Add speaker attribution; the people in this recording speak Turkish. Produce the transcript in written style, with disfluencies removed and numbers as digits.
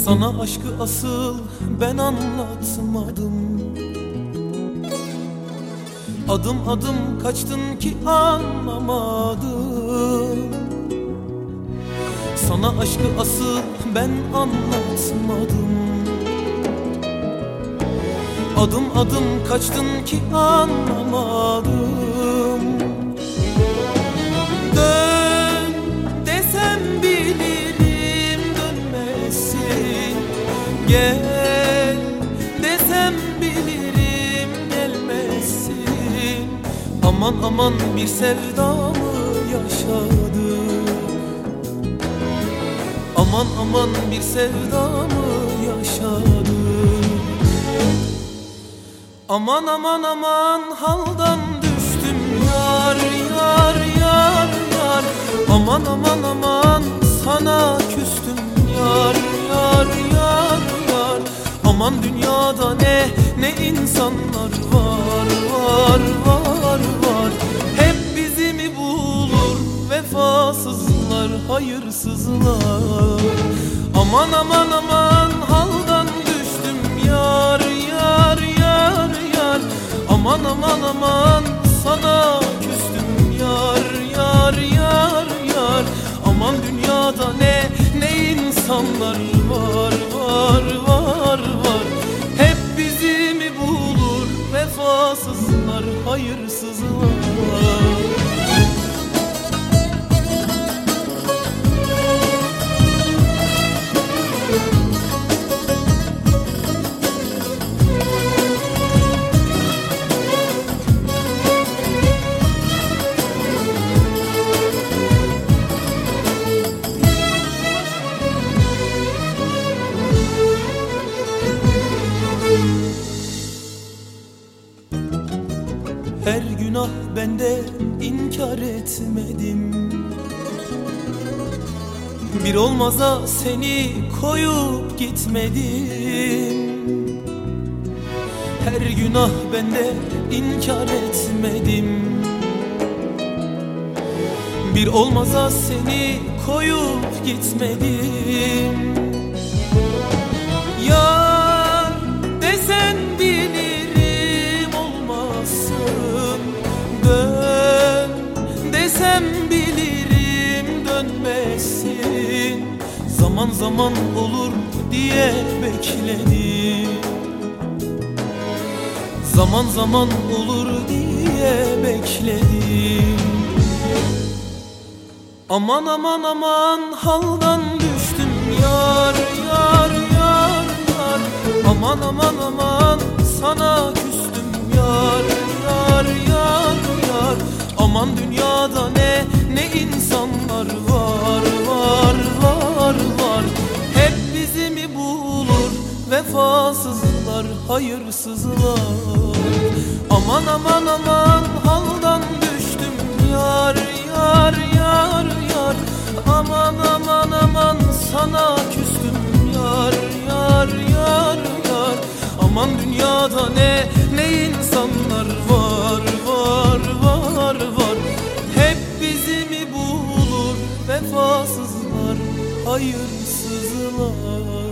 Speaker 1: Sana aşkı asıl ben anlatmadım. Adım adım kaçtın ki anlamadım. Sana aşkı asıl ben anlatmadım. Adım adım kaçtın ki anlamadım. Dön desem bilirim dönmezsin. Gel desem bilirim gelmezsin. Aman aman bir sevdamı yaşadık. Aman aman bir sevdamı yaşadık. Aman aman aman haldan düştüm yar yar yar yar. Aman aman aman sana küstüm yar yar yar yar. Aman dünyada ne insanlar var var var var. Hep bizi mi bulur vefasızlar hayırsızlar. Aman aman aman haldan düştüm yar yar yar yar. Aman aman aman sana küstüm yar yar yar yar. Aman dünyada ne insanlar var var var var. Hep bizi mi bulur vefasızlar hayırsızlar. Her günah bende inkar etmedim. Bir olmaza seni koyup gitmedim. Her günah bende inkar etmedim. Bir olmaza seni koyup gitmedim. Yar desen bilirim olmazsın. Dön desem bilirim dönmezsin. Zaman zaman olur diye bekledim. Zaman zaman olur diye bekledim. Aman aman aman haldan düştüm yar yar yar yar. Aman aman aman sana küstüm yar yar yar yar. Aman dünyada ne insanlar var var var var. Hep bizi mi bulur vefasızlar hayırsızlar. Aman aman aman haldan düştüm yar yar yar yar. Aman aman aman sana küstüm yar yar yar yar. Aman dünyada ne insanlar var var var var. Hep bizi mi bulur vefasızlar hayırsızlar.